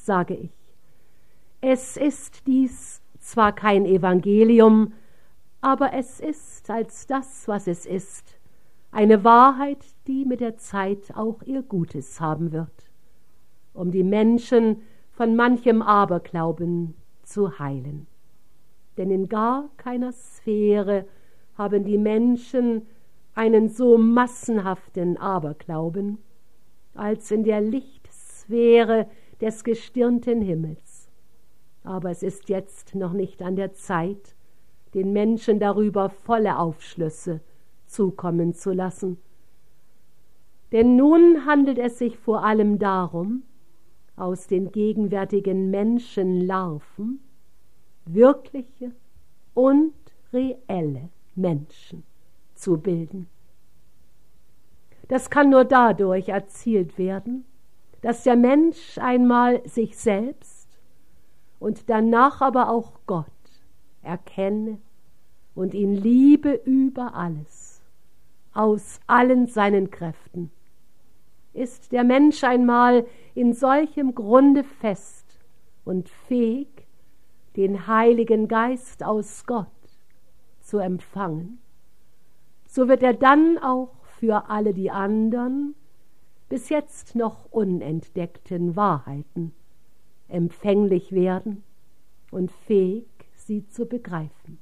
sage ich. Es ist dies zwar kein Evangelium, aber es ist als das, was es ist, eine Wahrheit, die mit der Zeit auch ihr Gutes haben wird, um die Menschen von manchem Aberglauben zu heilen. Denn in gar keiner Sphäre haben die Menschen einen so massenhaften Aberglauben, als in der Lichtsphäre des gestirnten Himmels. Aber es ist jetzt noch nicht an der Zeit, den Menschen darüber volle Aufschlüsse zukommen zu lassen. Denn nun handelt es sich vor allem darum, aus den gegenwärtigen Menschenlarven wirkliche und reelle Menschen zu bilden. Das kann nur dadurch erzielt werden, dass der Mensch einmal sich selbst und danach aber auch Gott erkenne und ihn liebe über alles, aus allen seinen Kräften. Ist der Mensch einmal in solchem Grunde fest und fähig, den Heiligen Geist aus Gott zu empfangen, so wird er dann auch für alle die anderen, bis jetzt noch unentdeckten Wahrheiten empfänglich werden und fähig, sie zu begreifen.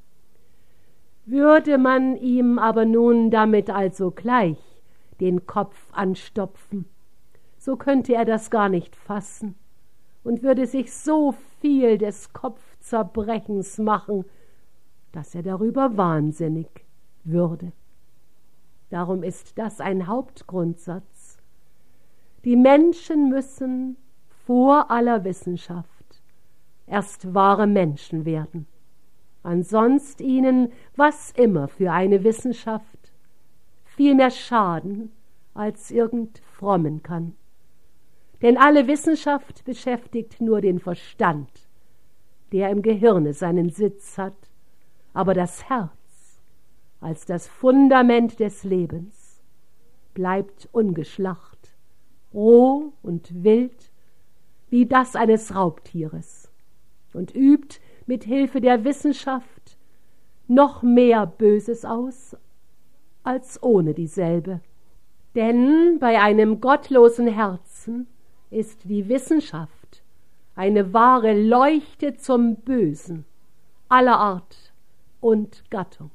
Würde man ihm aber nun damit also gleich den Kopf anstopfen, so könnte er das gar nicht fassen und würde sich so viel des Kopfzerbrechens machen, dass er darüber wahnsinnig würde. Darum ist das ein Hauptgrundsatz. Die Menschen müssen vor aller Wissenschaft erst wahre Menschen werden. Ansonst ihnen, was immer für eine Wissenschaft, viel mehr schaden, als irgend frommen kann. Denn alle Wissenschaft beschäftigt nur den Verstand, der im Gehirne seinen Sitz hat, aber das Herz als das Fundament des Lebens bleibt ungeschlacht, roh und wild wie das eines Raubtieres und übt mit Hilfe der Wissenschaft noch mehr Böses aus als ohne dieselbe. Denn bei einem gottlosen Herzen ist die Wissenschaft eine wahre Leuchte zum Bösen aller Art und Gattung.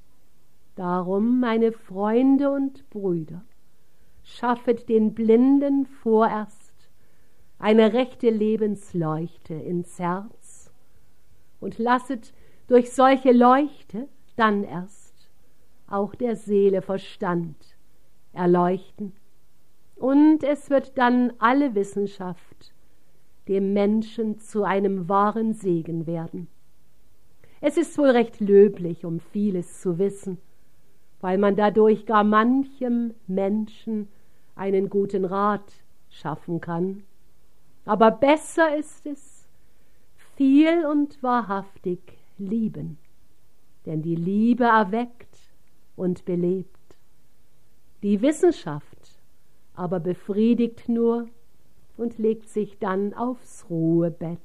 Darum, meine Freunde und Brüder, schaffet den Blinden vorerst eine rechte Lebensleuchte ins Herz und lasset durch solche Leuchte dann erst auch der Seele Verstand erleuchten, und es wird dann alle Wissenschaft dem Menschen zu einem wahren Segen werden. Es ist wohl recht löblich, um vieles zu wissen, weil man dadurch gar manchem Menschen einen guten Rat schaffen kann. Aber besser ist es, viel und wahrhaftig lieben, denn die Liebe erweckt und belebt. Die Wissenschaft aber befriedigt nur und legt sich dann aufs Ruhebett.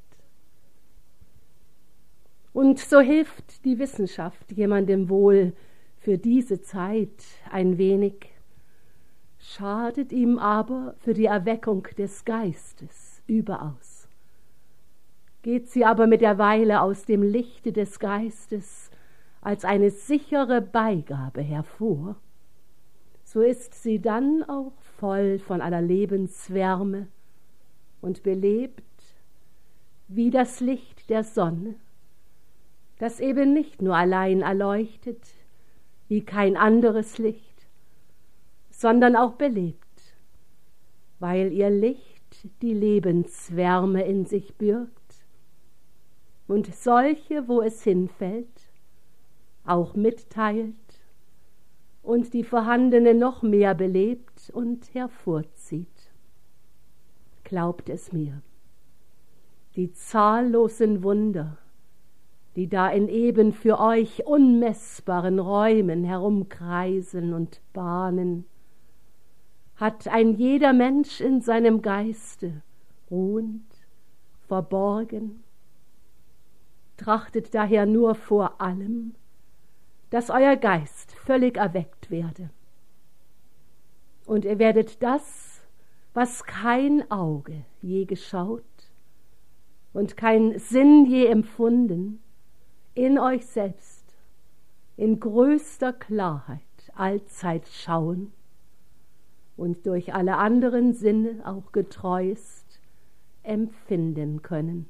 Und so hilft die Wissenschaft jemandem wohl für diese Zeit ein wenig, schadet ihm aber für die Erweckung des Geistes überaus. Geht sie aber mit der Weile aus dem Lichte des Geistes als eine sichere Beigabe hervor, so ist sie dann auch voll von aller Lebenswärme und belebt wie das Licht der Sonne, das eben nicht nur allein erleuchtet wie kein anderes Licht, sondern auch belebt, weil ihr Licht die Lebenswärme in sich birgt und solche, wo es hinfällt, auch mitteilt und die vorhandene noch mehr belebt und hervorzieht. Glaubt es mir, die zahllosen Wunder, die da in eben für euch unmessbaren Räumen herumkreisen und bahnen, hat ein jeder Mensch in seinem Geiste ruhend verborgen. Trachtet daher nur vor allem, dass euer Geist völlig erweckt werde. Und ihr werdet das, was kein Auge je geschaut und kein Sinn je empfunden, in euch selbst in größter Klarheit allzeit schauen und durch alle anderen Sinne auch getreuest empfinden können.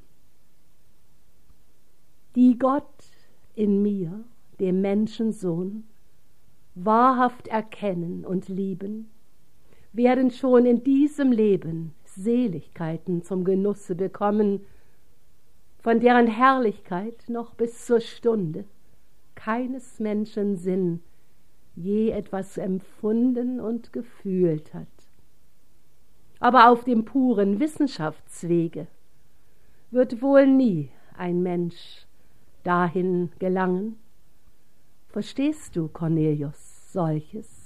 Die Gott in mir, dem Menschensohn, wahrhaft erkennen und lieben, werden schon in diesem Leben Seligkeiten zum Genusse bekommen, von deren Herrlichkeit noch bis zur Stunde keines Menschen Sinn je etwas empfunden und gefühlt hat. Aber auf dem puren Wissenschaftswege wird wohl nie ein Mensch dahin gelangen. Verstehst du, Cornelius, solches?